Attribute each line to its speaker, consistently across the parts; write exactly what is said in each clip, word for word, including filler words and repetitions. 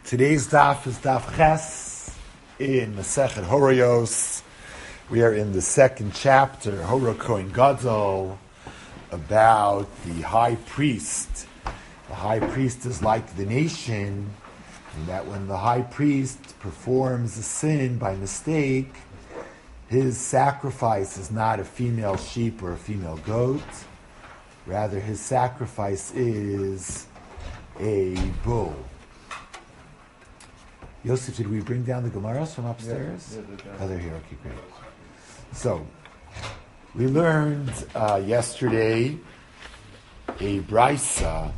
Speaker 1: Today's daf is daf ches in Masechet Horayos. We are in the second chapter, Hora Kohen Gadol, about the high priest. The high priest is like the nation, and that when the high priest performs a sin by mistake, his sacrifice is not a female sheep or a female goat. Rather, his sacrifice is a bull. Yosef, did we bring down the Gemaras from upstairs? Yeah, yeah, oh, they're here. Okay, great. So, we learned uh, yesterday a brisa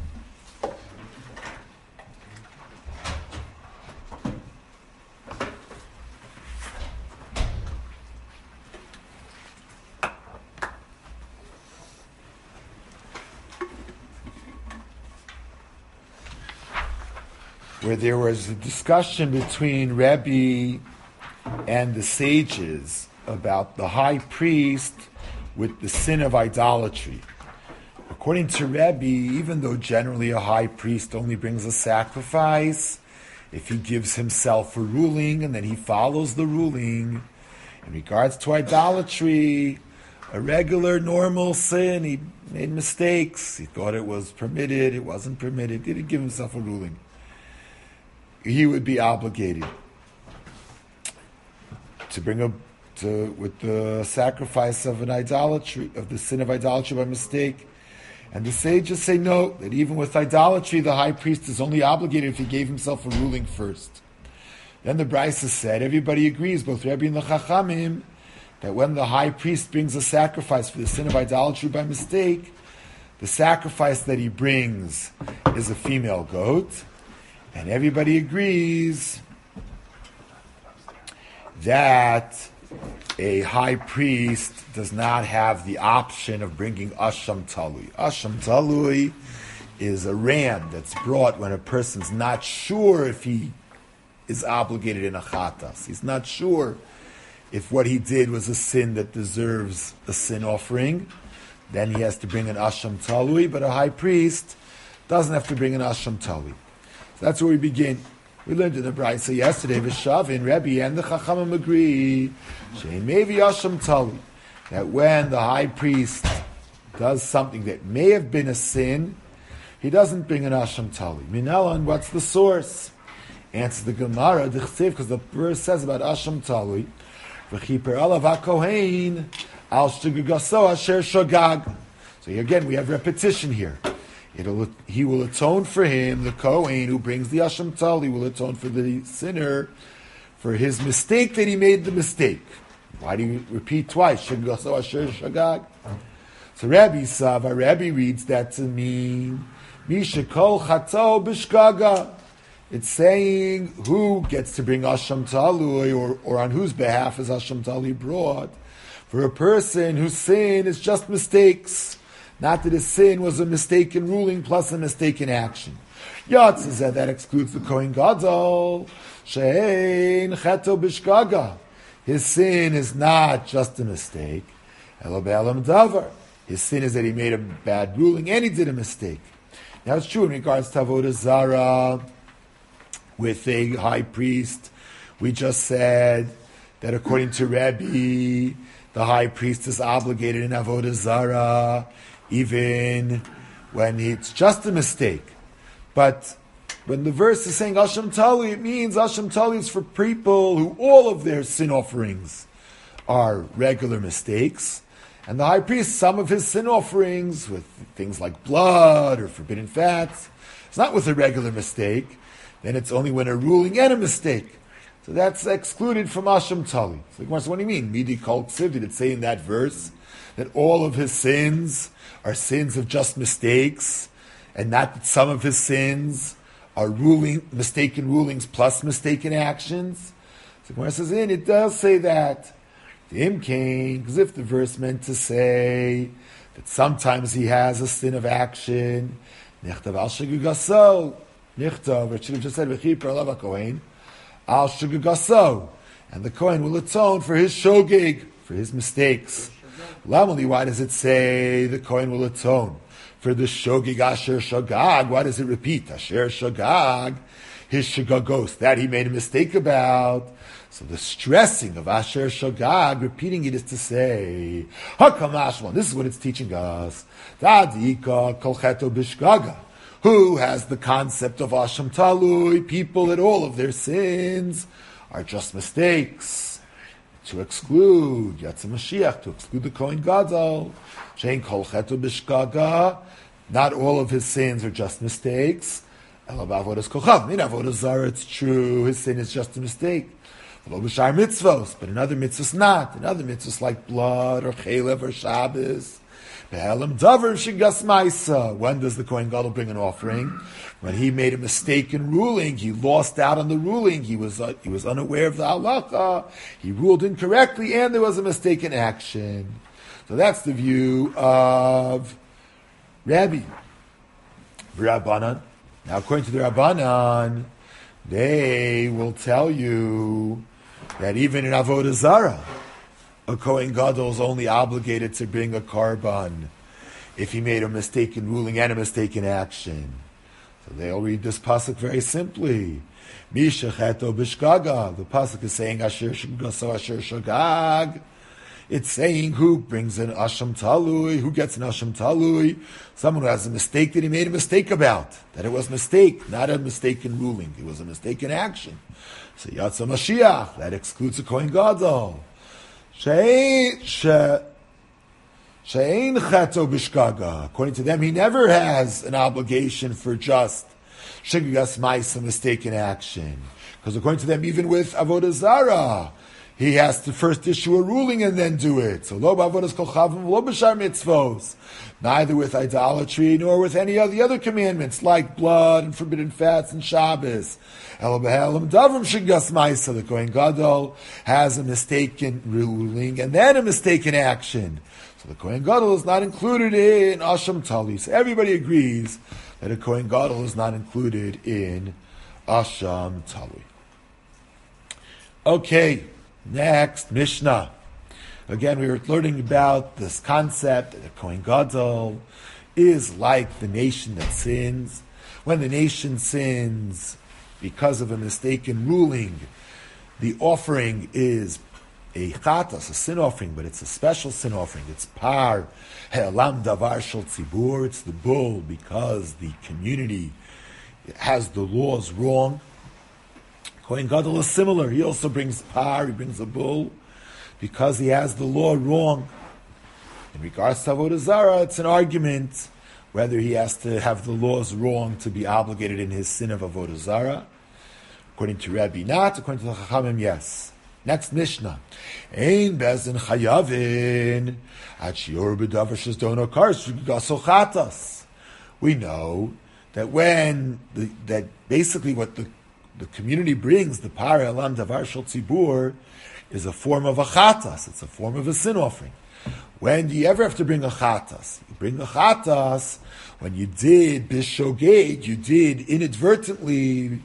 Speaker 1: where there was a discussion between Rebbe and the sages about the high priest with the sin of idolatry. According to Rebbe, even though generally a high priest only brings a sacrifice, if he gives himself a ruling and then he follows the ruling, in regards to idolatry, a regular, normal sin, he made mistakes, he thought it was permitted, it wasn't permitted, he didn't give himself a ruling, he would be obligated to bring a to with the sacrifice of an idolatry, of the sin of idolatry by mistake. And the sages say no, that even with idolatry, the high priest is only obligated if he gave himself a ruling first. Then the Brisa said, everybody agrees, both Rebbe and the Chachamim, that when the high priest brings a sacrifice for the sin of idolatry by mistake, the sacrifice that he brings is a female goat. And everybody agrees that a high priest does not have the option of bringing Asham Talui. Asham Talui is a ram that's brought when a person's not sure if he is obligated in a chatas. He's not sure if what he did was a sin that deserves a sin offering. Then he has to bring an Asham Talui, but a high priest doesn't have to bring an Asham Talui. That's where we begin. We learned in the Brisa yesterday, V'shavin, Rebbe and the Chachamim agree, Shein Mevi Asham Tali, that when the high priest does something that may have been a sin, he doesn't bring an Asham Tali. Minelon, what's the source? Answers the Gemara, because the verse says about Asham Tali, V'chiper alav HaKohen, al shtugaso asher shogag. So again, we have repetition here. It'll, he will atone for him, the Kohen who brings the Asham Tali will atone for the sinner for his mistake that he made the mistake. Why do you repeat twice? So Rabbi Sava, Rabbi reads that to mean Misha Kol Chato Bishgaga. It's saying who gets to bring Asham Tali, or, or on whose behalf is Asham Tali brought. For a person whose sin is just mistakes. Not that his sin was a mistaken ruling plus a mistaken action. Yatz said that excludes the Kohen Gadol. Shein cheto bishgaga. His sin is not just a mistake. Elo be'elam davar. His sin is that he made a bad ruling and he did a mistake. Now it's true in regards to Avodah Zarah with a high priest. We just said that according to Rebbe, the high priest is obligated in Avodah Zarah even when it's just a mistake. But when the verse is saying Asham Tali, it means Asham Tali is for people who all of their sin offerings are regular mistakes. And the high priest, some of his sin offerings with things like blood or forbidden fats, it's not with a regular mistake. Then it's only when a ruling and a mistake. So that's excluded from Asham Tali. So what do you mean? Midi Kol Ksiv, did it say in that verse that all of his sins are sins of just mistakes, and not that some of his sins are ruling mistaken rulings plus mistaken actions? So Gemara says, in it does say that. The Im came, because if the verse meant to say that sometimes he has a sin of action, Nichtav al shigugaso, Nichtav, it should have just said, V'chiper alav HaKohen, al shigugaso, and the Kohen will atone for his shogeg, for his mistakes. Lamali, why does it say the Kohen will atone for the shogeg asher shogag? Why does it repeat asher shogag? his shagagos, that he made a mistake about. So the stressing of Asher Shagag, repeating it, is to say, Hakamashmon, this is what it's teaching us. Tadika kolcheto bishgaga, who has the concept of Asham Talui, people that all of their sins are just mistakes. To exclude Yatzim Mashiach, to exclude the Kohen Gadol, Shein kolcheto bishgaga, not all of his sins are just mistakes. Elabavodas kochav, in Avodah Zarah, it's true, his sin is just a mistake. B'shar mitzvos, but in other mitzvos not. In other mitzvos like blood or chelev or Shabbos. Be'elam davar shigas ma'isa. When does the Kohen Gadol bring an offering? When he made a mistake in ruling, he lost out on the ruling. He was uh, he was unaware of the halacha. He ruled incorrectly, and there was a mistake in action. So that's the view of Rabbi Rabbanan. Now, according to the Rabbanan, they will tell you that even in Avodah Zarah, a Kohen Gadol is only obligated to bring a korban if he made a mistaken ruling and a mistaken action. So they'll read this pasuk very simply. Misha cheto b'shgaga. The pasuk is saying Asher shgaso Asher shagag. It's saying who brings an Asham Talui, who gets an Asham Talui, someone who has a mistake that he made a mistake about, that it was a mistake, not a mistaken ruling, it was a mistaken action. So Yatsa Mashiach, that excludes the Kohen Gadol. She'ein Cheto Bishgaga. According to them, he never has an obligation for just Shigas Mais, a mistaken action. Because according to them, even with Avodah Zarah, he has to first issue a ruling and then do it. So lo b'avodas kol chavim, lo b'shar mitzvos. Neither with idolatry nor with any of the other commandments like blood and forbidden fats and Shabbos. Elo b'helam davrim shigas ma'isa. The Kohen Gadol has a mistaken ruling and then a mistaken action. So the Kohen Gadol is not included in Asham Tali. So everybody agrees that a Kohen Gadol is not included in Asham Tali. Okay. Next, Mishnah. Again, we were learning about this concept that the Kohen Gadol is like the nation that sins. When the nation sins because of a mistaken ruling, the offering is a chatas, a sin offering, but it's a special sin offering. It's par he'elam davar shel tzibur. It's the bull because the community has the laws wrong. Kohen Gadol is similar. He also brings par, he brings a bull, because he has the law wrong. In regards to Avodah Zarah, it's an argument whether he has to have the laws wrong to be obligated in his sin of Avodah Zarah. According to Rabbi, not. According to the Chachamim, yes. Next Mishnah. Ein bezin chayavin at shiur b'davar shesdono kars gaso chatas. We know that when, the, that basically what the The community brings the par elam davar shel tzibur is a form of a chatas. It's a form of a sin offering. When do you ever have to bring a chatas? You bring a chatas when you did bishogeg, you did inadvertently,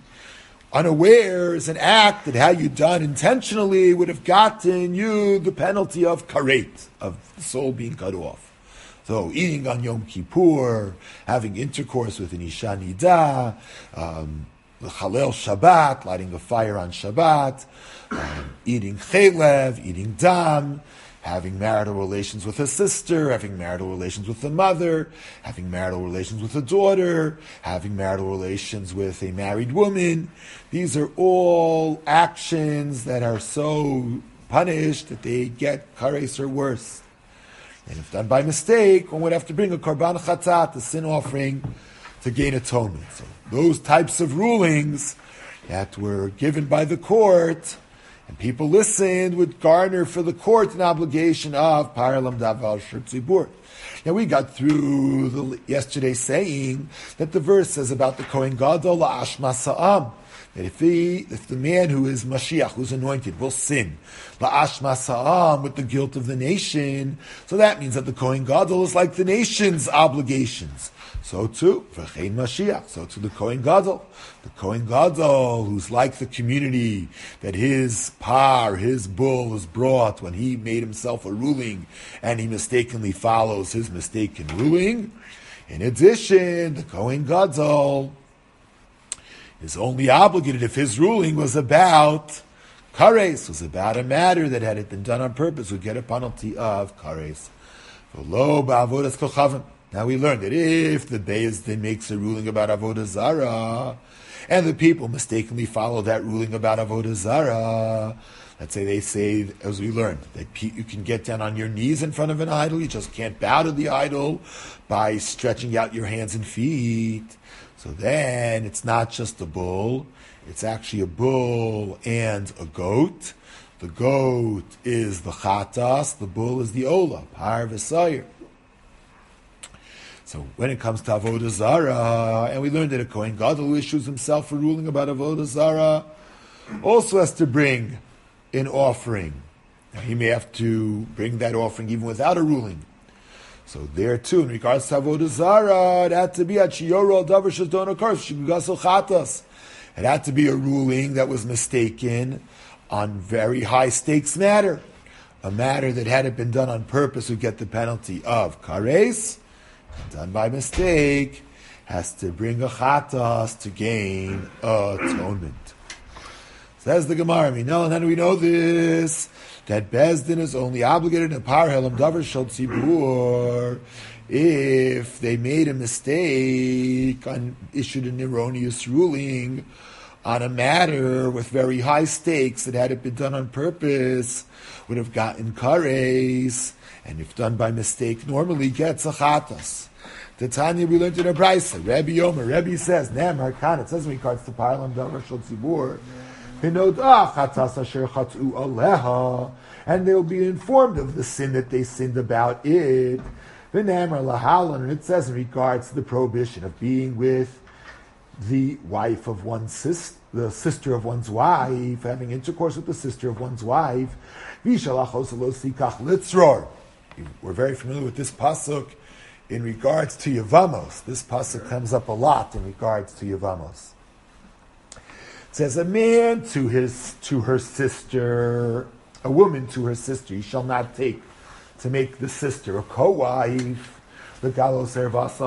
Speaker 1: unawares, an act that had you done intentionally would have gotten you the penalty of karet, of the soul being cut off. So eating on Yom Kippur, having intercourse with an Isha Nida, um, the Chalel Shabbat, lighting a fire on Shabbat, um, eating chelev, eating dam, having marital relations with a sister, having marital relations with a mother, having marital relations with a daughter, having marital relations with a married woman. These are all actions that are so punished that they get kares or worse. And if done by mistake, one would have to bring a korban chatat, a sin offering, to gain atonement. So those types of rulings that were given by the court and people listened would garner for the court an obligation of paralam davar shel tzibur. Now we got through the, yesterday saying that the verse says about the Kohen Gadol la'ashma sa'am, that if he, if the man who is Mashiach, who's anointed, will sin la'ashma sa'am, with the guilt of the nation, so that means that the Kohen Gadol is like the nation's obligations. So too, v'chein Mashiach, so to the Kohen Gadol. The Kohen Gadol, who's like the community, that his par, his bull is brought when he made himself a ruling, and he mistakenly follows his mistaken ruling. In addition, the Kohen Gadol is only obligated if his ruling was about kares, was about a matter that had it been done on purpose, would get a penalty of kares. Now we learned that if the Beis Din makes a ruling about avodah zara, and the people mistakenly follow that ruling about avodah zara, let's say they say, as we learned, that you can get down on your knees in front of an idol, you just can't bow to the idol by stretching out your hands and feet. So then it's not just a bull, it's actually a bull and a goat. The goat is the chatas, the bull is the ola, par v'sayir. So when it comes to avodah zara, and we learned that a kohen gadol who issues himself a ruling about avodah zara also has to bring an offering. Now he may have to bring that offering even without a ruling. So there too, in regards to avodah zara, it had to be at shiyoro davar shadon akar shigugasel chatas. It had to be a ruling that was mistaken on very high stakes matter, a matter that had it been done on purpose would get the penalty of kares, done by mistake has to bring a chatas to gain atonement. Says the Gemara, we know, and how do we know this? That Beis Din is only obligated in par helam davar shel tzibur if they made a mistake and issued an erroneous ruling on a matter with very high stakes that had it been done on purpose would have gotten kares, and if done by mistake normally gets a chatas. The Tanya we learned in a brayso. Rabbi Yomer, Rabbi says, Ne'emar kan, it says in regards to parlam davar shel tzibur, and they'll be informed of the sin that they sinned about it. And it says in regards to the prohibition of being with the wife of one's sister, the sister of one's wife, having intercourse with the sister of one's wife. We're very familiar with this pasuk in regards to Yevamos. This pasuk comes up a lot in regards to Yevamos. It says, a man to his to her sister, a woman to her sister, he shall not take to make the sister a co-wife, because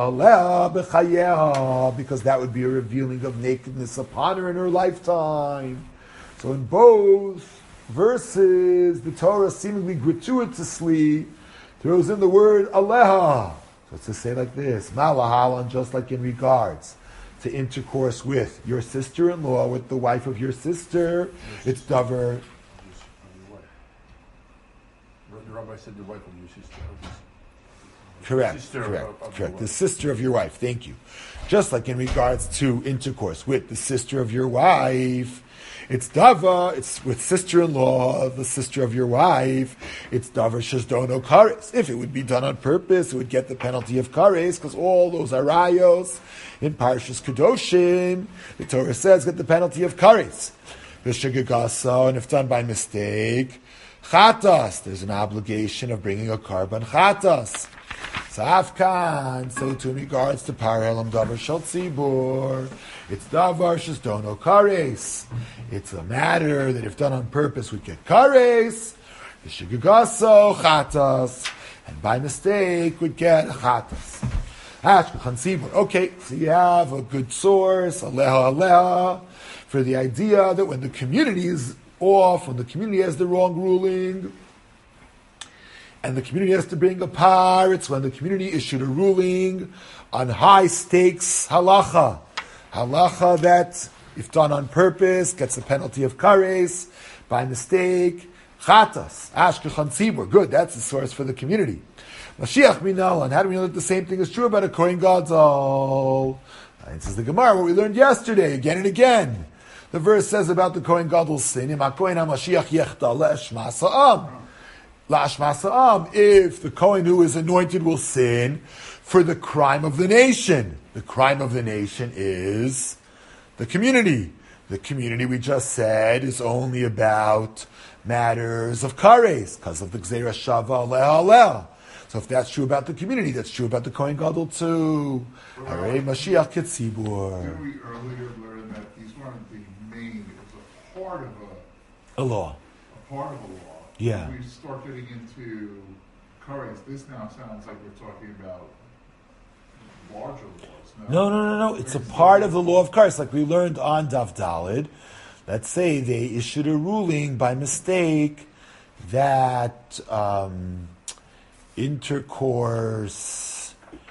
Speaker 1: that would be a revealing of nakedness upon her in her lifetime. So in both verses, the Torah seemingly gratuitously throws in the word aleha. So it's to say like this, malahalan, just like in regards to intercourse with your sister-in-law, with the wife of your sister, it's davar.
Speaker 2: The rabbi said the wife of your sister.
Speaker 1: Correct,
Speaker 2: Sister
Speaker 1: correct,
Speaker 2: of, of
Speaker 1: correct. The sister of your wife, thank you. Just like in regards to intercourse with the sister of your wife, it's dava, it's with sister-in-law, the sister of your wife, it's davar shazdono kares. If it would be done on purpose, it would get the penalty of kares, because all those arayos in Parshas Kedoshim, the Torah says, get the penalty of kares. V'shegagasa, and if done by mistake, chatas, there's an obligation of bringing a karban chatas. Safkan, so to in regards to parhelam davar shel tzibur, it's davar shazdono kares. It's a matter that if done on purpose would get kares, the shigagaso chatas, and by mistake would get chatas. Ashkechan tzibur. Okay, so you have a good source, aleha aleha, for the idea that when the community is off, when the community has the wrong ruling, and the community has to bring a par, it's when the community issued a ruling on high stakes halacha. Halacha that, if done on purpose, gets a penalty of kares, by mistake, chatas, ashkechan tzibur. Good, that's the source for the community. Mashiach minal, and how do we know that the same thing is true about a kohen gadol? And says the Gemara, what we learned yesterday, again and again. The verse says about the kohen gadol's sin, Im ha-kohen ha-mashiach yechta le'eshma sa'am. If the Kohen who is anointed will sin for the crime of the nation. The crime of the nation is the community. The community, we just said, is only about matters of kares, because of the Gzeira Shava Aleh Aleh. So if that's true about the community, that's true about the Kohen Gadol too. Harei Mashiach Ketzibur.
Speaker 3: Didn't we earlier learn that these weren't the main, it was a part of a,
Speaker 1: A law.
Speaker 3: a part of a law.
Speaker 1: Yeah.
Speaker 3: When we start getting into curries, this now sounds like we're talking about larger laws.
Speaker 1: No, no, no, no. It's a part of the law of Kares, like we learned on Daf Dalid. Let's say they issued a ruling by mistake that um, intercourse,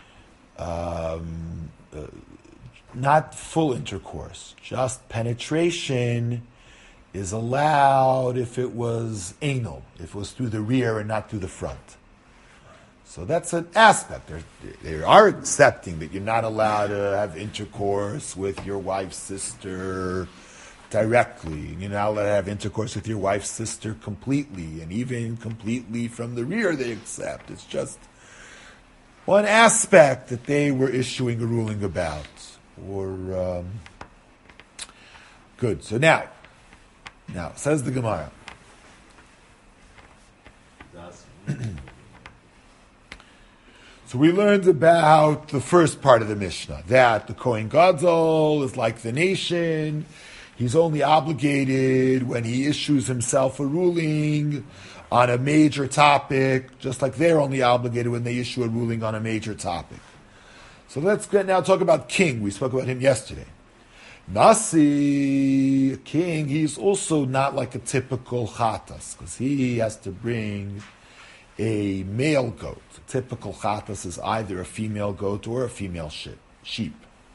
Speaker 1: um, uh, not full intercourse, just penetration is allowed if it was anal, if it was through the rear and not through the front. So that's an aspect. They're, they are accepting that you're not allowed to have intercourse with your wife's sister directly. You're not allowed to have intercourse with your wife's sister completely, and even completely from the rear they accept. It's just one aspect that they were issuing a ruling about. Or um, good. So now, now says the Gemara. So we learned about the first part of the Mishnah, that the Kohen Gadol is like the nation. He's only obligated when he issues himself a ruling on a major topic, just like they're only obligated when they issue a ruling on a major topic. So let's get now talk about king. We spoke about him yesterday. Nasi, king, he's also not like a typical chatas, because he has to bring a male goat. A typical chatas is either a female goat or a female sheep.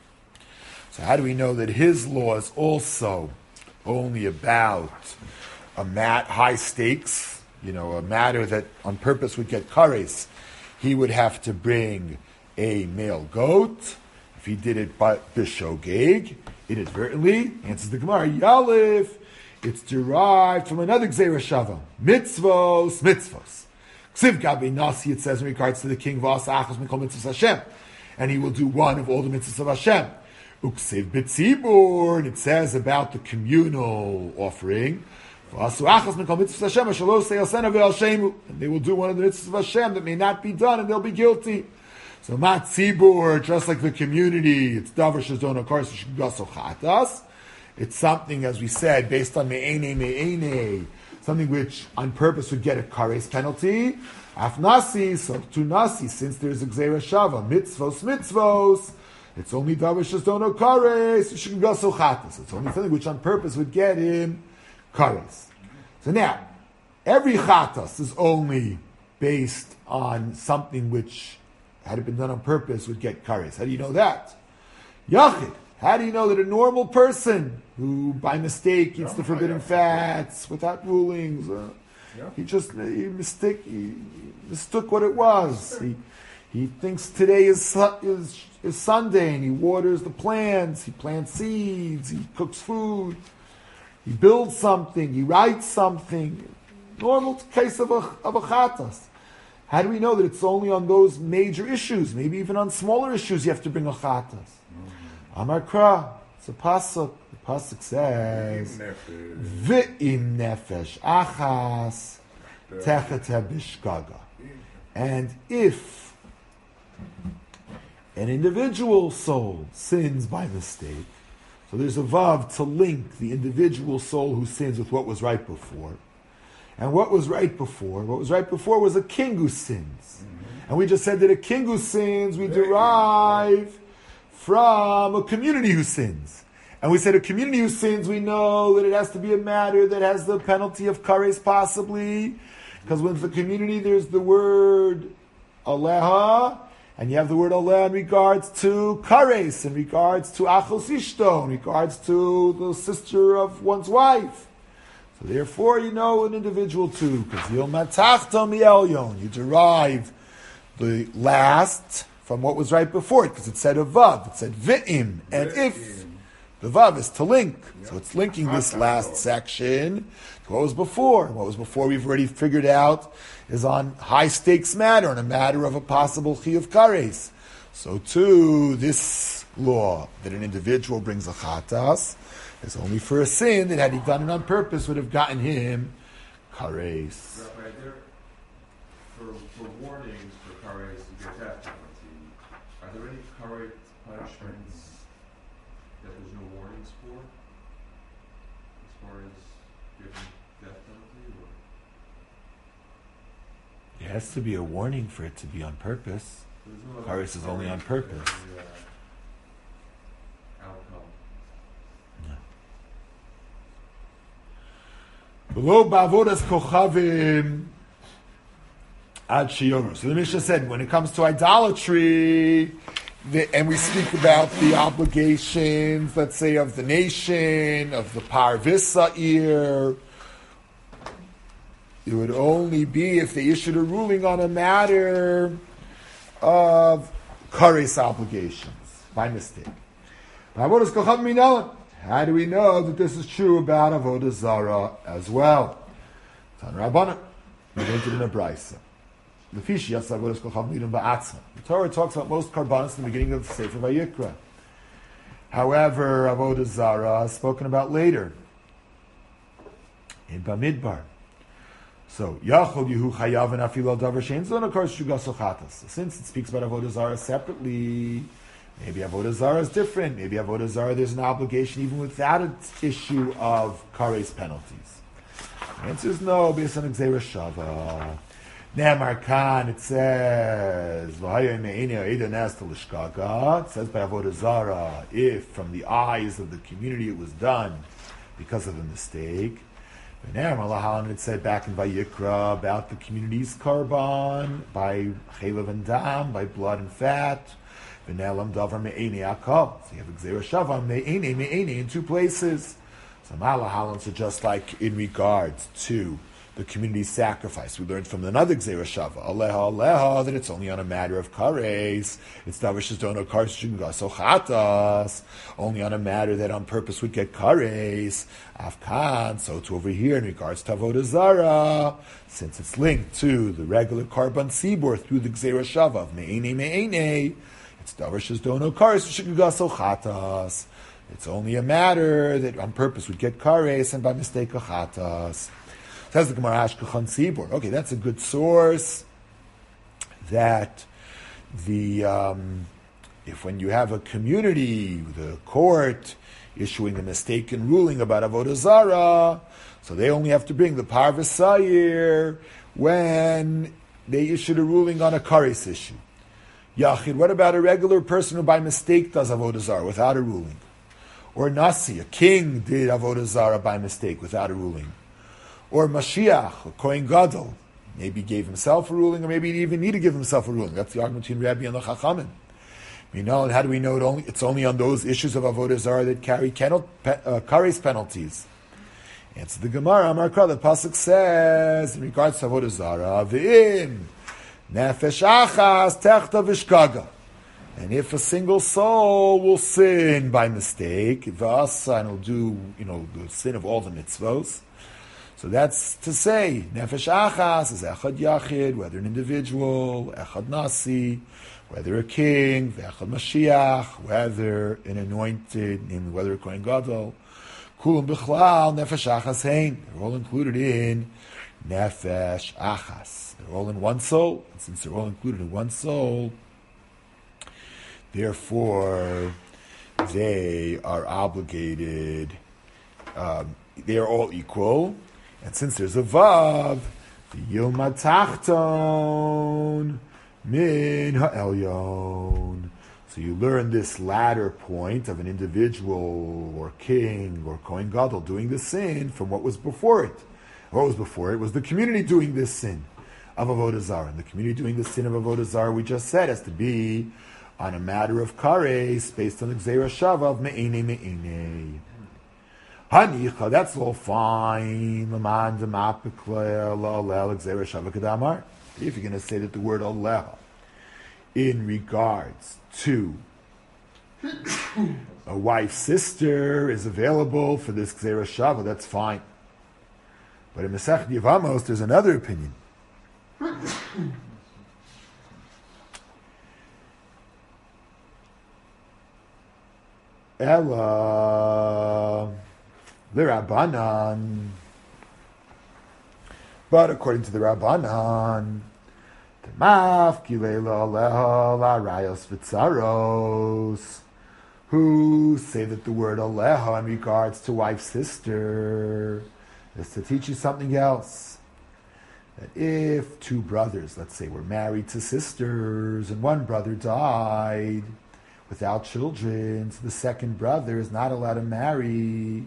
Speaker 1: So how do we know that his law is also only about a mat, high stakes, you know, a matter that on purpose would get kares? He would have to bring a male goat. If he did it by bishogeg, inadvertently, answers the Gemara, Yalif, it's derived from another Gzeira Shava, mitzvos, mitzvos. Ksiv Gabi Nasi, it says in regards to the king, Vas Achos Mikol Mitzvos Hashem, and he will do one of all the mitzvahs of Hashem. Uksiv B'tzibur, and it says about the communal offering, Vasu Achos Mikol Mitzvos Hashem, Ashalo Seyasena Ve'al Shemu, and they will do one of the mitzvahs of Hashem that may not be done, and they'll be guilty. So Mat Tzibur, just like the community, it's Davar Shazon Akar Shgaso Chatas. It's something, as we said, based on Me'ene Me'ene, something which on purpose would get a kares penalty. Afnasi, so to nasi, since there's a gzeira shava, mitzvos, mitzvos, it's only davar shazdono kares, shgaso chatas. It's only something which on purpose would get him kares. So now, every chatas is only based on something which, had it been done on purpose, would get kares. How do you know that? Yachid. How do you know that a normal person who, by mistake, eats the forbidden fats without rulings, uh, yeah. he just he mistake he mistook what it was. He he thinks today is, is is Sunday, and he waters the plants. He plants seeds. He cooks food. He builds something. He writes something. Normal case of a of a chatas. How do we know that it's only on those major issues? Maybe even on smaller issues, you have to bring a chatas. Amar Kra, it's a pasuk. The pasuk says, "V'im nefesh achas techet bishgaga," and if an individual soul sins by mistake, so there's a vav to link the individual soul who sins with what was right before, and what was right before. What was right before was a king who sins, mm-hmm. and we just said that a king who sins we derive from a community who sins. And we said a community who sins, we know that it has to be a matter that has the penalty of kares possibly, because with the community there's the word aleha, and you have the word aleha in regards to kares, in regards to achos ishto, in regards to the sister of one's wife. So therefore, you know an individual too, because you derive the last from what was right before it, because it said a vav, it said v'im, and if the vav is to link, so it's linking this last section to what was before. And what was before we've already figured out is on high stakes matter, on a matter of a possible chi of kares. So too, this law that an individual brings a chatas is only for a sin that had he done it on purpose would have gotten him kares.
Speaker 2: Right there, for, for warnings for kares, you get that penalty. Are there any current punishments that there's no warnings for? As far as giving death penalty? Or?
Speaker 1: It has to be a warning for it to be on purpose.
Speaker 2: There's no
Speaker 1: Kares is only on purpose.
Speaker 2: uh, outcome.
Speaker 1: Below ba'avodas kochavim ad shiyomer. So the Mishnah said, when it comes to idolatry, the, and we speak about the obligations, let's say, of the nation, of the parvisa ear, it would only be if they issued a ruling on a matter of kares obligations by mistake. Ba'avodas kochavim minalan. How do we know that this is true about avodah zara as well? Tan Rabbanan, we learned it in a brayso. The Torah talks about most karbanos in the beginning of the Sefer Vayikra. However, avodah zara is spoken about later in Bamidbar. So, Yachol Yehu Chayav and Afil Davar Shein Zon Akar Shugas Ochatas. Since it speaks about avodah zara separately, maybe avodah zara is different. Maybe avodah zara there's an obligation even without an issue of kares penalties. The answer is no, based on Gzeira Shava. Ne'amar Khan, it says, it says by avodah zara, if from the eyes of the community it was done because of a mistake. And it said back in Vayikra about the community's karban by chelav and dam, by blood and fat. So you have a Gzeira Shava me'ene me'ene in two places. So malahalan, so just like in regards to the community sacrifice, we learned from another Gzeira Shava, aleha aleha, that it's only on a matter of kares. It's davishas dono kares shugaso chatas, only on a matter that on purpose would get kares. Afkan, so to over here in regards to avodah zara, since it's linked to the regular karban sibor through the Gzeira Shava of me'ene me'ene, it's davishas dono kares shugaso chatas. It's only a matter that on purpose would get kares and by mistake chatas. Says the Gemara Ashkechan Sibor. Okay, that's a good source. That the um, if when you have a community, the court issuing a mistaken ruling about avodah zara, so they only have to bring the parvus sayir when they issued a ruling on a kares issue. Yachid, what about a regular person who by mistake does avodah zara without a ruling? Or Nasi, a king did avodah zara by mistake without a ruling. Or Mashiach, or Kohen Gadol, maybe gave himself a ruling, or maybe he didn't even need to give himself a ruling. That's the argument between Rabbi and the Chachamim. You know, and how do we know it only? It's only on those issues of avodah zara that carry kenel, uh, kares penalties. Answer the Gemara, Amar Kra, the pasuk says in regards to avodah zara, v'im nefesh achas techta v'shkaga. And if a single soul will sin by mistake, v'asa, and will do, you know, the sin of all the mitzvos. So that's to say, nefesh achas is echad yachid, whether an individual, echad nasi, whether a king, echad mashiach, whether an anointed, namely whether a kohen gadol, kulam bichlal, nefesh achas hein. They're all included in nefesh achas. They're all in one soul. And since they're all included in one soul, therefore they are obligated, um, they are all equal. And since there's a vav, the yilma tachton min ha'elyon. So you learn this latter point of an individual or king or kohen gadol doing the sin from what was before it. What was before it was the community doing this sin of avodah zara. And the community doing the sin of avodah zara, we just said, has to be on a matter of kares based on the Gzeira Shava of me'ene me'ene. Hanicha, that's all fine. If you're going to say that the word aleha in regards to a wife's sister is available for this Gzeira Shava, that's fine. But in Masechet Yevamos, there's another opinion. Ella the Rabbanan, but according to the Rabbanan, Temaf Kilela Aleha La Rayos Vitzaros, who say that the word Aleha in regards to wife's sister is to teach you something else. that if two brothers, let's say, were married to sisters and one brother died without children, so the second brother is not allowed to marry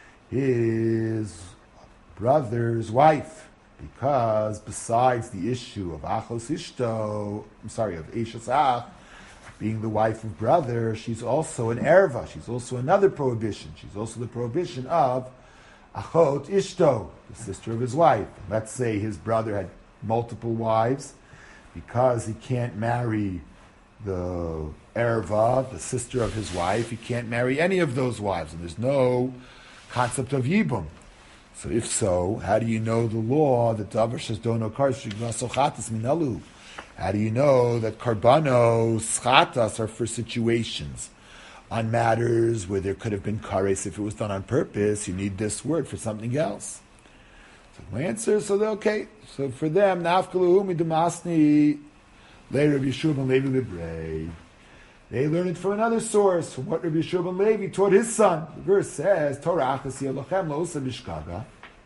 Speaker 1: his brother's wife, because besides the issue of achos ishto, I'm sorry, of eishes ach, being the wife of brother, she's also an erva. She's also another prohibition. She's also the prohibition of achot ishto, the sister of his wife. Let's say his brother had multiple wives, because he can't marry the erva, the sister of his wife. He can't marry any of those wives, and there's no concept of yibum. So if so, how do you know the law that davar shesdono karsh chatas minalu? How do you know that karbanos chatas are for situations, on matters where there could have been kares if it was done on purpose? You need this word for something else. So my answer, so they're okay. So for them, nafkalu midamasni later Rabbi Yeshua ben Levi Librei. They learn it from another source, from what Rabbi Yeshua ben Levi taught his son. The verse says, Torah achasi elochem lo'osa bishkaga.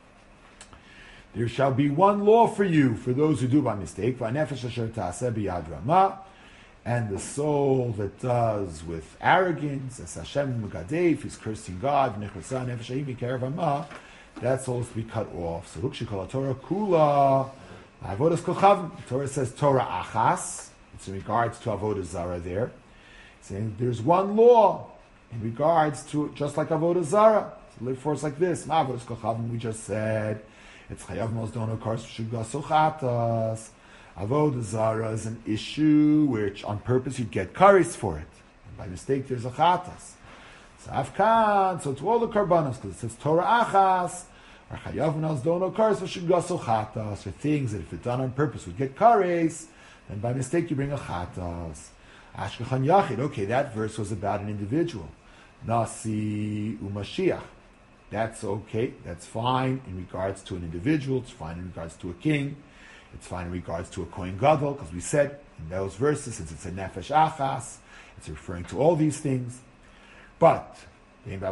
Speaker 1: There shall be one law for you, for those who do by mistake. V'anefesh asher ta'aseh biyad ramah. And the soul that does with arrogance, as Hashem megadef, is cursing God, v'nechasa nefesh ha'im b'kerev ramah, that soul is to be cut off. So look, she called Torah kula. Avodas kochavim. The Torah says Torah achas. It's in regards to avodah zara there. Saying there's one law in regards to, just like avodah zara. So live for us like this. Avodas kochavim, we just said, it's chayav mosdono kars v'shugaso chatas. Avodah zara is an issue which on purpose you'd get kares for it. And by mistake there's a chatas. So afkan, so to all the karbanos, because it says Torah achas, or chayav mosdono kars v'shugaso chatas, or things that if it's done on purpose would get kares, then by mistake you bring a chatas. Ashkechan Yachid, okay, that verse was about an individual. Nasi umashiach. That's okay, that's fine in regards to an individual, it's fine in regards to a king, it's fine in regards to a Kohen Gadol, because we said in those verses, since it's a nefesh achas, it's referring to all these things. But, now you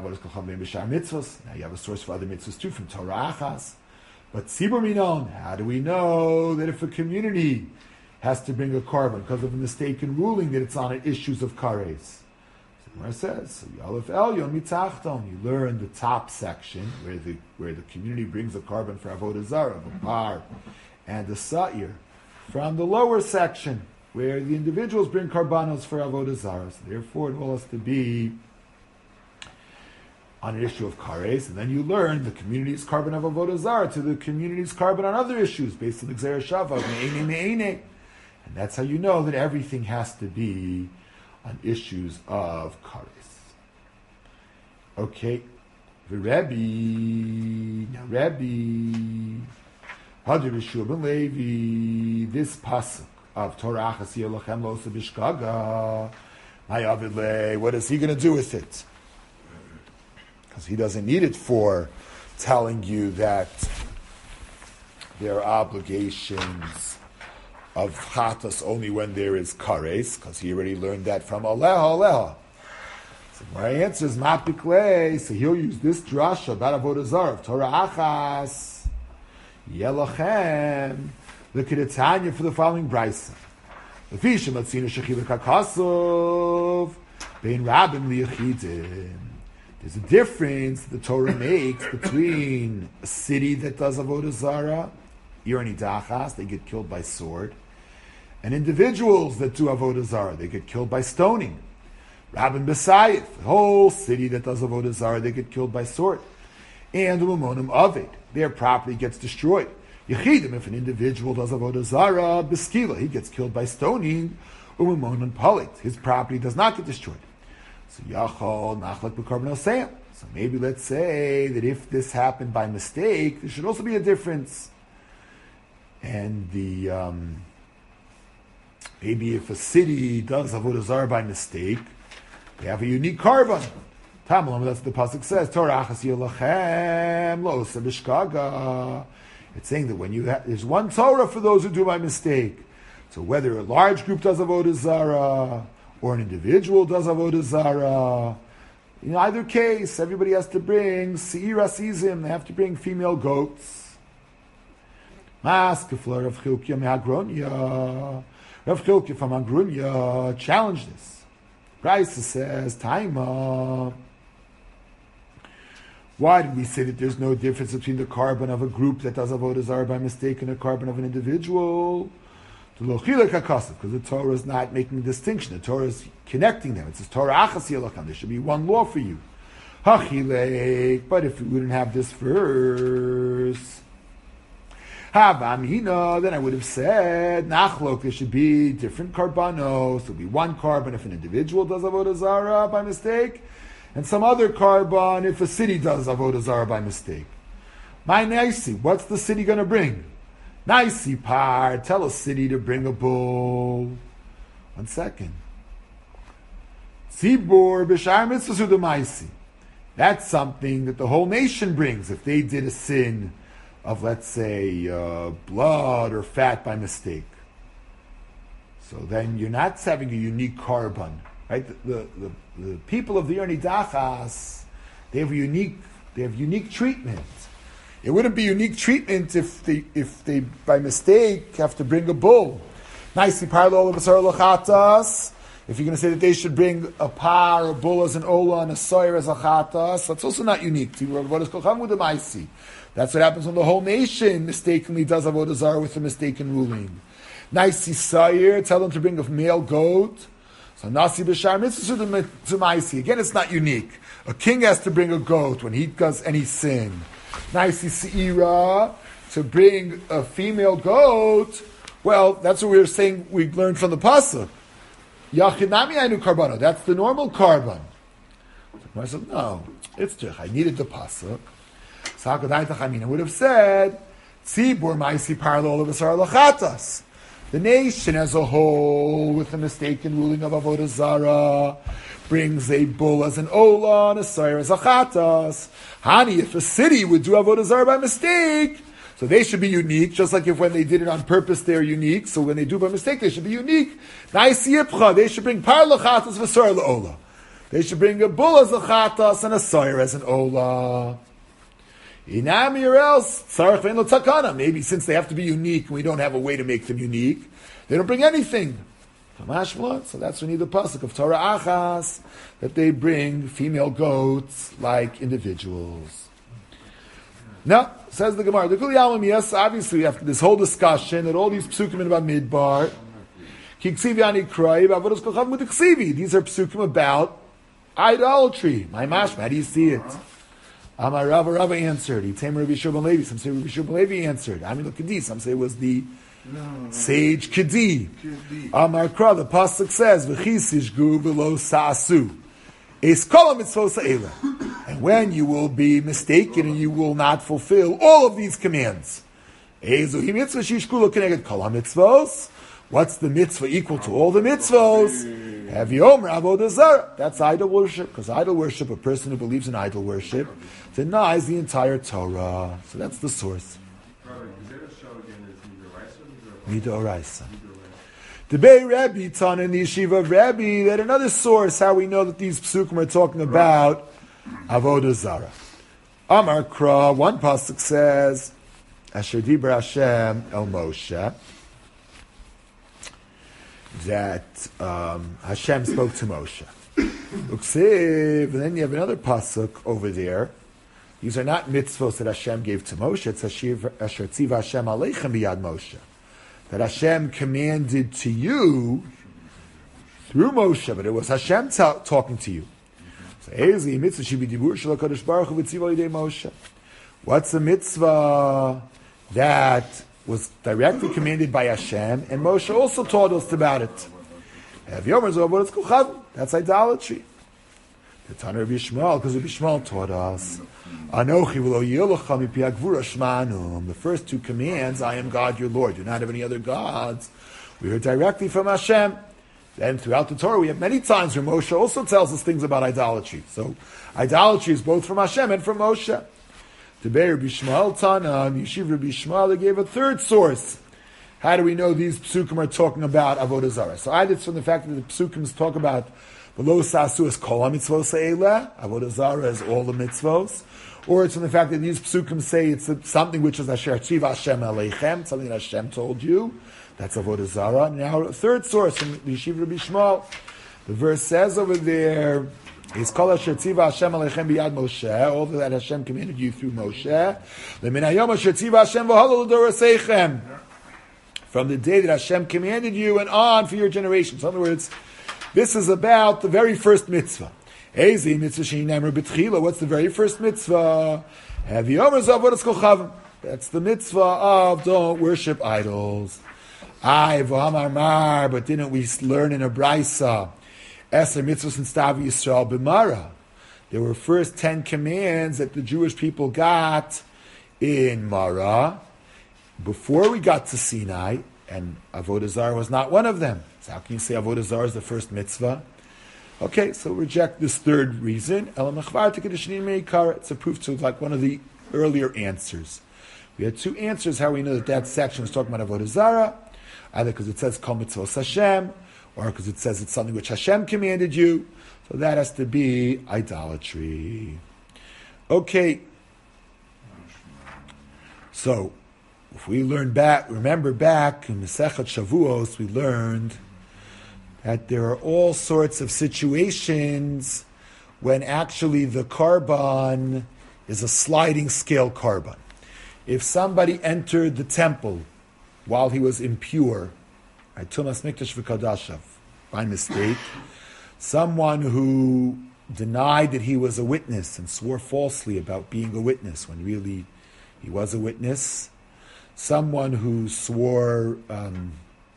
Speaker 1: have a source for other mitzvahs too, from Torah achas. But Tzibur Minon, how do we know that if a community has to bring a korban because of a mistaken ruling that it's on issues of kares? So where it says, Yalef Elyon Mitzachton, you learn the top section where the where the community brings a korban for avodah zarah, a par, and the sa'ir, from the lower section where the individuals bring karbanos for avodah zarah. So therefore, it all has to be on an issue of kares, and then you learn the community's korban of avodah zarah to the community's korban on other issues based on the Gzera Shava, me'ene me'ene. And that's how you know that everything has to be on issues of kares. Okay, the Rebbe, now Rebbe, Hadr Yeshua ben Levi, this pasuk of Torah achas yelochem lo'osa bishkaga, my avidle, what is he going to do with it? Because he doesn't need it for telling you that there are obligations of chatas only when there is kares, because he already learned that from Aleha Aleha. So my answer is mapikle. So he'll use this drasha about avodah zarah of Torah achas yelachem. Look at Tanya for the following brisa. Lefisha matzina shechila kakasov bein rabim liyachidim. There's a difference the Torah makes between a city that does avodah zarah, irani dachas, they get killed by sword, and individuals that do avodah zarah, they get killed by stoning. Rabban B'Sayif, the whole city that does avodah zarah, they get killed by sword. And the Umonim of it, their property gets destroyed. Yechidim, if an individual does avodah zarah, B'Skila, he gets killed by stoning. Umonim Palit, his property does not get destroyed. So Yachol Nachlek B'Karban Oseyam. So maybe let's say that if this happened by mistake, there should also be a difference. And the um, maybe if a city does avodah zarah by mistake, they have a unique korban. Tamalam, that's what the pasuk says. Torah achas yelachem lo'osa bishkaga. It's saying that when you have, there's one Torah for those who do by mistake. So whether a large group does avodah zarah or an individual does avodah zarah, in either case, everybody has to bring seir asizim. They have to bring female goats. Ask if Rav Chilkiah meHagronya. Rav Chilkiah from Hagronya challenged this. Brisa says, Taima. Why did we say that there's no difference between the carbon of a group that does avodah zarah by mistake and a carbon of an individual? Because the Torah is not making a distinction. The Torah is connecting them. It says Torah achas yelacham. There should be one law for you. Hachilek. But if we wouldn't have this verse, Havamina, then I would have said nachlok. There should be different karbanos. There would be one carbon if an individual does avodah zarah by mistake, and some other carbon if a city does avodah zarah by mistake. My naisi, what's the city going to bring? Naisi par, tell a city to bring a bull. One second. Tzibur b'shar mitzvah su'damaisi. That's something that the whole nation brings if they did a sin of, let's say, uh, blood or fat by mistake. So then you're not having a unique carbon, right? The, the, the, the people of the Yerni Dachas, they have a unique, they have unique treatment. It wouldn't be unique treatment if they, if they by mistake have to bring a bull. Nicely parallel of Asar Lachatas. If you're going to say that they should bring a par, a bull as an ola, and a soyer as a chatas, that's also not unique. That's what happens when the whole nation mistakenly does avodah zarah with a mistaken ruling. Nicey soyer, tell them to bring a male goat. So nasi b'shar mitzvah to maisi. Again, it's not unique. A king has to bring a goat when he does any sin. Nicey seira, to bring a female goat. Well, that's what we were saying. We learned from the pasuk. Yachidnami ainu karbano. That's the normal carbon. I said, no, it's just I needed the pasuk. So I would have said, Tzibur ma'isi parallel of asar lachatas. The nation as a whole, with the mistaken ruling of avodah zarah, brings a bull as an ola and a soyer as a chatas. Hani, if a city would do avodah zarah by mistake, so they should be unique, just like if when they did it on purpose, they're unique. So when they do by mistake, they should be unique. They should bring par lachatas v'soyer la'ola. They should bring a bull as a chatas and a soyer as an ola. Inami or else, tzarech ve'en lo takana. Maybe since they have to be unique, and we don't have a way to make them unique, they don't bring anything. So that's when you need the pasuk of Torah achas, that they bring female goats like individuals. Now, says the Gemara, the Kuli Alam, yes, obviously after this whole discussion that all these psukim about midbar, these are psukim about idolatry. My mashma, how do you see it? Amar Rava Rava answered. Item Rabbi Shimon Levi. Some say Rabbi Shimon Levi answered. Amil Kedi. Some say it was the no, sage Kedi. Amar Kra. The pasuk says, "V'chisishgu v'lo sa'asu." Es kol mitzvot sa'ela. And when you will be mistaken and you will not fulfill all of these commands, Ezu hi mitzvah shishku lo keneged kol mitzvos. What's the mitzvah equal to all the mitzvos? Have Yomer avodah zarah. That's idol worship. Because idol worship, a person who believes in idol worship, denies the entire Torah. So that's the source. Midoraisa. The Bei Rebbe taught in the yeshiva of Rebbe that another source how we know that these psukim are talking about avodah zarah. Amar Kra. One pasuk says, "Asher diber Hashem el Moshe." That um, Hashem spoke to Moshe. Uksiv, and then you have another pasuk over there. These are not mitzvos that Hashem gave to Moshe. It's Asher tziva Hashem aleichem biyad Moshe. That Hashem commanded to you through Moshe, but it was Hashem t- talking to you. So, Ezi mitzvah should be dibur shel HaKadosh Baruch Hu v'tziva yidei Moshe. What's a mitzvah that was directly commanded by Hashem, and Moshe also taught us about it? That's idolatry. The Tanur of Yishmael, because Rabbi Yishmael taught us, the first two commands, I am God your Lord, do not have any other gods, we heard directly from Hashem. Then throughout the Torah we have many times where Moshe also tells us things about idolatry. So idolatry is both from Hashem and from Moshe. The Be'er Bishmael Tanam, Yeshiv Rabbi Yishmael, they gave a third source. How do we know these psukim are talking about avodah zarah? So either it's from the fact that the psukim talk about v'lo sasu is kol ha-mitzvos ha'eleh, avodah zarah is all the mitzvos, or it's from the fact that these psukim say it's something which is Asher Tziva Hashem Aleichem, something that Hashem told you. That's Avodah Zarah. Now, a third source from the Yeshiva Rabbi Shmuel, the verse says over there, "It's Kol Asher Tziva Hashem Aleichem Biyad Moshe," all that Hashem commanded you through Moshe. Lemin Hayom Asher Tziva Hashem V'Halal L'Doraseichem. From the day that Hashem commanded you and on for your generations. In other words, this is about the very first mitzvah. What's the very first mitzvah? That's the mitzvah of don't worship idols. Ay, but didn't we learn in a brisa? Eser mitzvahs and Stav Yisrael b'mara. There were first ten commands that the Jewish people got in Mara before we got to Sinai, and Avodah Zarah was not one of them. So how can you say Avodah Zarah is the first mitzvah? Okay, so reject this third reason. It's a proof to like one of the earlier answers. We had two answers how we know that that section was talking about Avodah Zarah, either because it says Kol Mitzvos Hashem, or because it says it's something which Hashem commanded you. So that has to be idolatry. Okay. So, if we learn back, remember back in Masechet Shavuos, we learned that there are all sorts of situations when actually the korban is a sliding scale korban. If somebody entered the temple while he was impure, Tumas Mikdash V'Kadashav, by mistake, someone who denied that he was a witness and swore falsely about being a witness when really he was a witness, someone who swore um,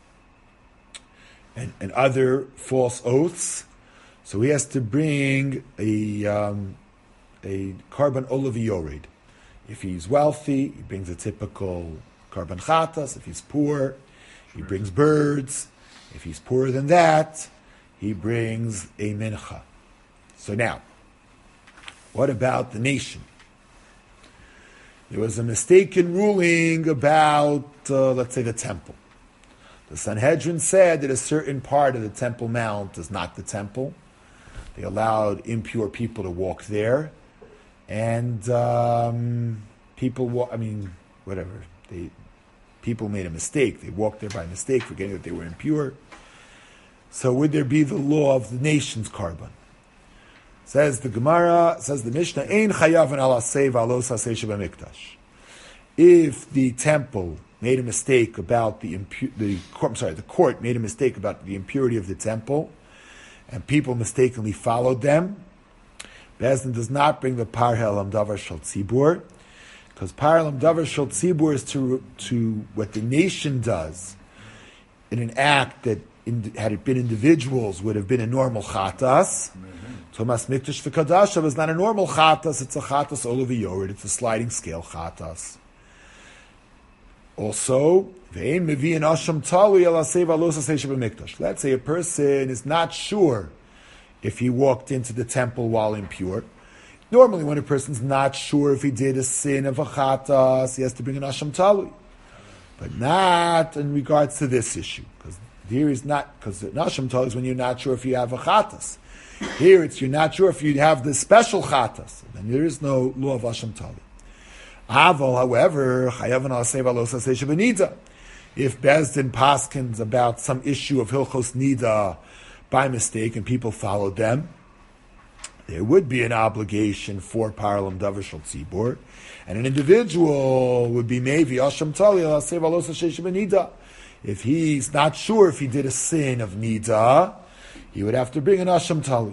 Speaker 1: and, and other false oaths, so he has to bring a um, a korban olav yored. If he's wealthy, he brings a typical korban chatas. If he's poor, he brings birds. If he's poorer than that, he brings a mincha. So now, what about the nation? There was a mistaken ruling about, uh, let's say, the temple. The Sanhedrin said that a certain part of the Temple Mount is not the temple. They allowed impure people to walk there. And um, people, wa- I mean, whatever. They, people made a mistake. They walked there by mistake, forgetting that they were impure. So would there be the law of the nation's korban? Says the Gemara, says the Mishnah, Ein chayav ala seiv alos hasei shebamikdash. If the temple made a mistake about the impu- the I'm sorry, the court made a mistake about the impurity of the temple, and people mistakenly followed them, Beis Din does not bring the par helam davar shel tzibur, because par helam davar shel tzibur is to to what the nation does in an act that, in, had it been individuals, would have been a normal chatas. Thomas Mikdash V'Kadashav is not a normal chatas, it's a chatas olav yored, it's a sliding scale chatas. Also, let's say a person is not sure if he walked into the temple while impure. Normally when a person's not sure if he did a sin of a chatas, he has to bring an asham talui. But not in regards to this issue. Because here is not, because an asham talui is when you're not sure if you have a chatas. Here it's you're not sure if you have the special chatas. Then there is no law of asham talui. Aval, however, chayav al seiv alos hasei shebenida. If Beis Din paskins about some issue of hilchos nida by mistake and people followed them, there would be an obligation for parlam davar shel tzibur, and an individual would be maybe asham tali al seiv alos hasei shebenida. If he's not sure if he did a sin of nida, he would have to bring an asham tali.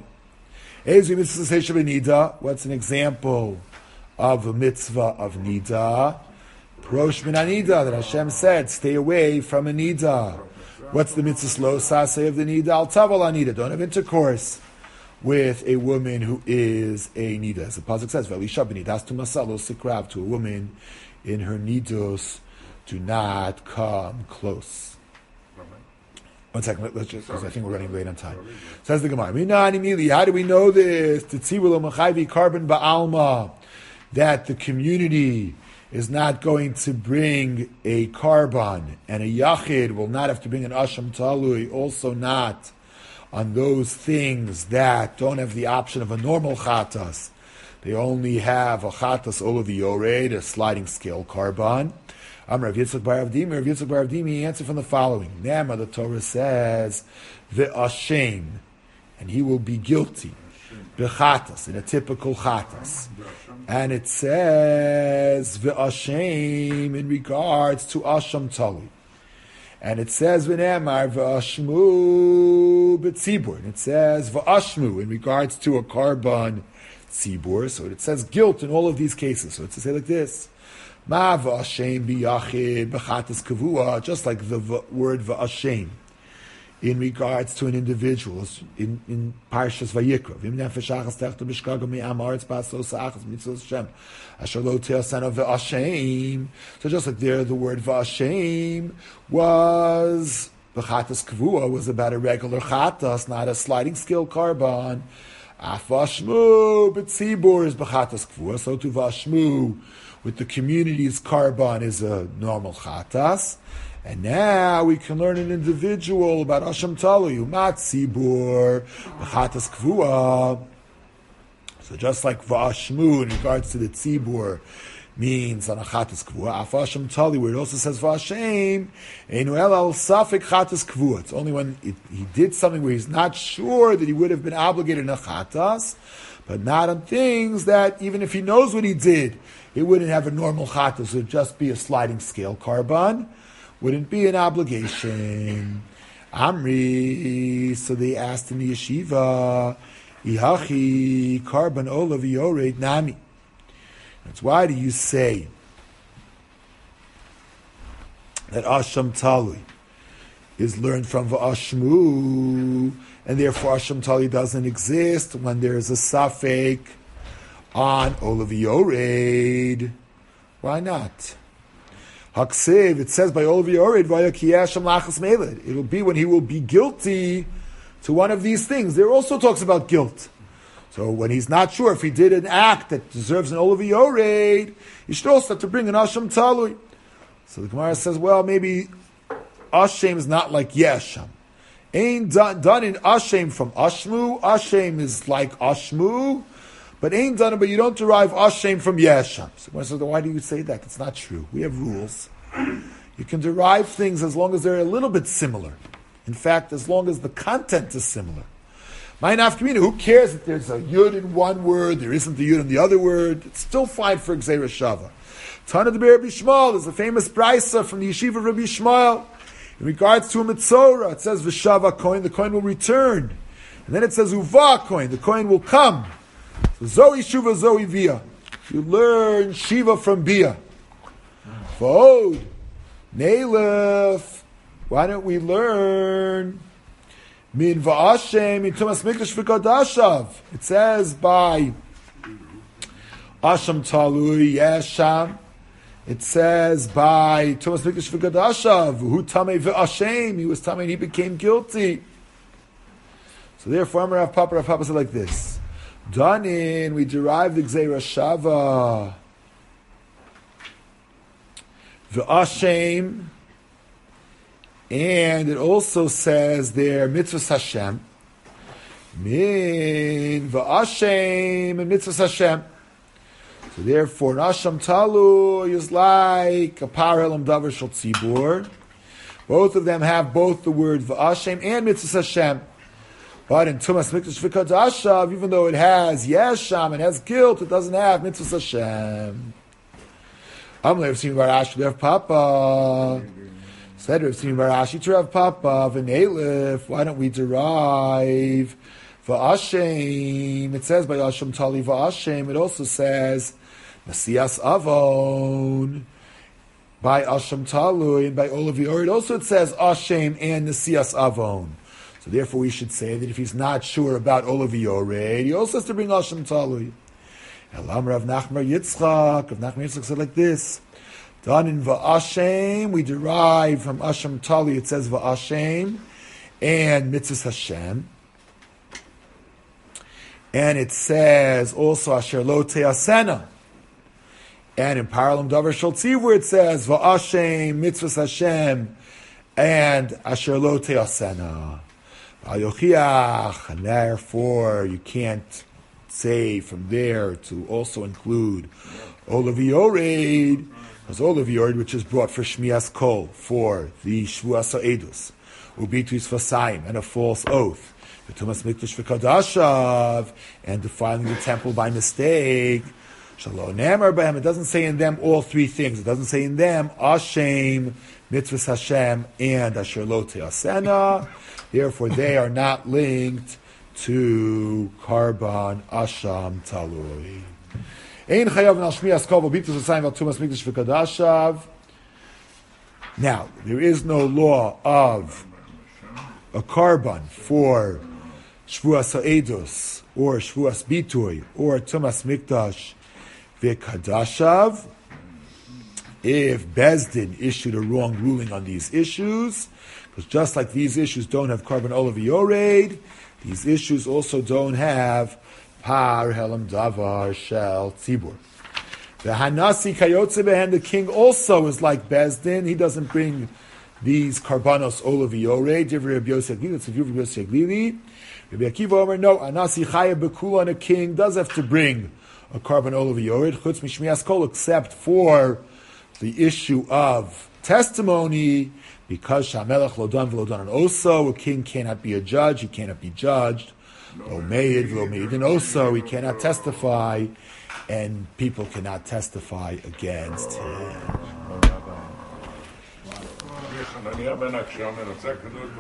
Speaker 1: What's an example of a mitzvah of nida? Prosh min anida, that Hashem said, stay away from a nida. What's the mitzvah lo saseh of the nida? Al taval anida, don't have intercourse with a woman who is a nida. As the pasuk says, ve'lisha b'nidas tu masalo sikrav, to a woman in her nidos, do not come close. One second, let's just, because I think we're running late on time. Says the Gemara, how do we know this? Korban ba'alma, that the community is not going to bring a korban, and a yachid will not have to bring an asham talui, also not on those things that don't have the option of a normal chatas, They only have a chatas olav yored, a sliding scale carbon. Am Rav Yitzchak bar Avdimi, Rav Yitzchak bar Avdimi answered from the following. Nema, the Torah says, ve'ashem, and he will be guilty. Bechatas, in a typical chatas. And it says, ve'ashem, in regards to asham tali. And it says, ve'nemar, ve'ashmu b'tzibur. And it says, ve'ashmu, in regards to a carbon tzibur. So it says guilt in all of these cases. So it's to say like this. Ma v'ashem b'yachid b'chatas kavua, just like the v- word v'ashem in regards to an individual in in Parshas Vayikra. V'im nefesh achas techta b'shkaga mi'am haaretz ba'asos achas mitzvos Hashem asher lo te'asena v'ashem. So just like there, the word v'ashem was b'chatas kavua, was about a regular chatas, not a sliding scale carbon. Af v'ashmu b'tzibur is b'chatas kavua. So to v'ashmu with the community's carbon is a normal chatas. And now we can learn an individual about Asham Talu, Umat Tzibur, B'chatas Kvua. So just like V'ashmu in regards to the Tzibur means on a Chatas Kvua, Af Asham Talu, where it also says V'ashem, Einu El Al Safik Chatas Kvua. It's only when it, he did something where he's not sure that he would have been obligated in a Chatas, but not on things that even if he knows what he did, it wouldn't have a normal Chatas, it would just be a sliding scale carbon. Wouldn't be an obligation. Amri, so they asked in the yeshiva, Ihachi, carbon olav yored nami. That's why do you say that Asham Talui is learned from V'ashmu, and therefore Asham Talui doesn't exist when there is a safek on olav yored? Why not? Haksiv, it says by Olav Yored, it'll be when he will be guilty to one of these things. There also talks about guilt. So when he's not sure if he did an act that deserves an Olav Yored, he should also have to bring an Asham Talui. So the Gemara says, well, maybe Ashem is not like Yesham. Ain't done, done in Ashem from Ashmu. Ashem is like Ashmu. But ain't done it, but you don't derive Ashem from Yesham. So, so why do you say that? It's not true. We have rules. You can derive things as long as they're a little bit similar. In fact, as long as the content is similar. My nafkamina, who cares if there's a yud in one word, there isn't the yud in the other word? It's still fine for Gzeira Shava. Tana de Rabbi Shmuel is a famous brisa from the yeshiva of Rabbi Shmuel. In regards to a mitzora, it says V'shava coin, the coin will return. And then it says Uva coin, the coin will come. So Zoe Shuva Zoe Via. You learn Shiva from Bia. Vod. Neilef. Why don't we learn Min Va'ashem in Tumas Mikdash V'Kodashav? It says by Asham Talui Yesham. It says by Tumas Mikdash V'Kodashav Hu Tamei V'Ashem. He was Tamei and he became guilty. So therefore Rav Papa Rav Papa said like this. Done in, we derive the Gzeira Shava. V'ashem. And it also says there, Mitzvah Hashem. Min v'ashem and Mitzvah Hashem. So therefore, Asham Talu is like a Parhelam Davar Shal Tzibur. Both of them have both the word v'ashem and Mitzvah Hashem. But in Tumas Mikdash V'Kodashav, even though it has Yesham, it has guilt, it doesn't have Mitzvah Hashem. I'm Rav Simi Bar Ashi, Rav Papa. Said Rav Simi Bar Ashi to Rav Papa, V'neilif, why don't we derive V'ashem? It says by Asham Tali V'ashem, it also says Mesias Avon. By Asham Talu and by Olav Yored, also it says Ashem and Nesias Avon. So therefore we should say that if he's not sure about Olav Yored, he also has to bring Asham Talui. Elam Rav Nachman Yitzchak, Rav Nachman Yitzchak said like this, done in Va'ashem, we derive from Asham Talui, it says Va'ashem, and Mitzvah Hashem. And it says also Asher Lo Te'asena. And in Paralum Davar Shal Tzibur it says Va'ashem, Mitzvah Hashem, and Asher Lo Te'asena. And therefore, you can't say from there to also include Olav Yored, because Olav Yored, which is brought for Shmias Kol, for the Shvuas Ha'edus, Ubitus Vasayim, and a false oath, the Tumas Mikdash V'Kadashav, and defiling the temple by mistake, Shalom Namar B'hem, it doesn't say in them all three things. It doesn't say in them, Ashem, Mitzvahs Hashem, and Asher Lo Te'asena. Therefore, they are not linked to Karban Asham Talui. Ein Chayav Al Shmias Kol Ubitus Vasayim Al Tumas Mikdash V'Kadashav. Now, there is no law of a Karban for Shvuas Ha'edus, or Shvuas Bitoy, or Tumas Mikdash V'Kadashav. If Bezdin issued a wrong ruling on these issues, because just like these issues don't have Karban Olav Yored, these issues also don't have Par Helam Davar Shel Tzibur. The Hanasi Kayotze Behen, the king also is like Bezdin. He doesn't bring these Karbanos Olav Yored. Divrei Rabbi Yossi Aglili, it's Rabbi Yossi Aglili. Rabbi Akiva Omer, no, Anasi Chaya Bekula, and a king does have to bring a Karban Olav Yored, Chutz Mishmias Kol, except for the issue of testimony, because Shamelech Lodan V'Lodan, and also a king cannot be a judge, he cannot be judged, Lo Meid V'Lo Meid, and also he cannot testify, and people cannot testify against him.